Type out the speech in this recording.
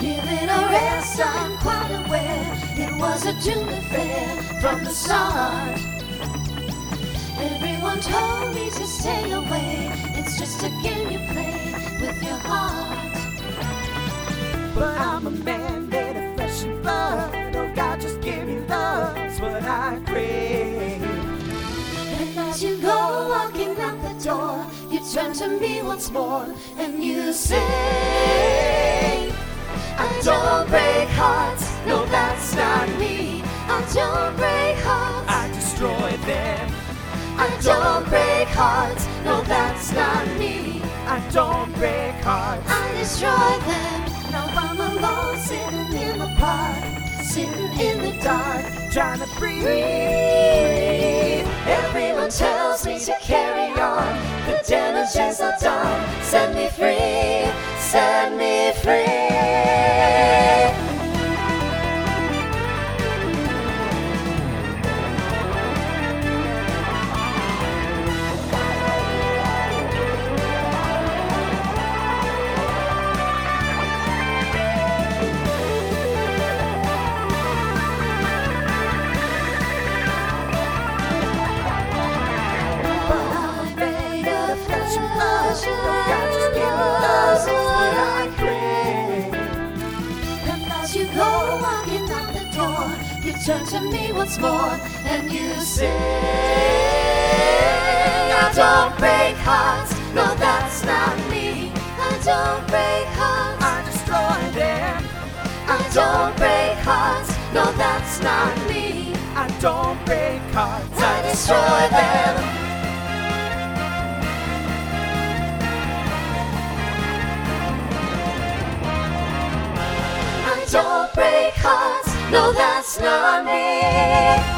Giving a rest, I'm quite aware it was a doomed affair from the start. Everyone told me to stay away. It's just a game you play with your heart. But I'm a man made of flesh and blood. Oh God, just give me love, that's what I crave. And as you go walking out the door, you turn to me once more and you say, I don't break hearts, no that's not me. I don't break hearts, I destroy them. I don't break hearts, no that's not me. I don't break hearts, I destroy them. Now I'm alone sitting in the park, sitting in the dark, trying to breathe. Everyone tells me to carry on, the damage is all done. Set me free, set me free. Turn to me once more and you say, I don't break hearts, no that's not me. I don't break hearts, I destroy them. I don't break hearts, no that's not me. I don't break hearts, I destroy them. I don't break hearts, no that's not me.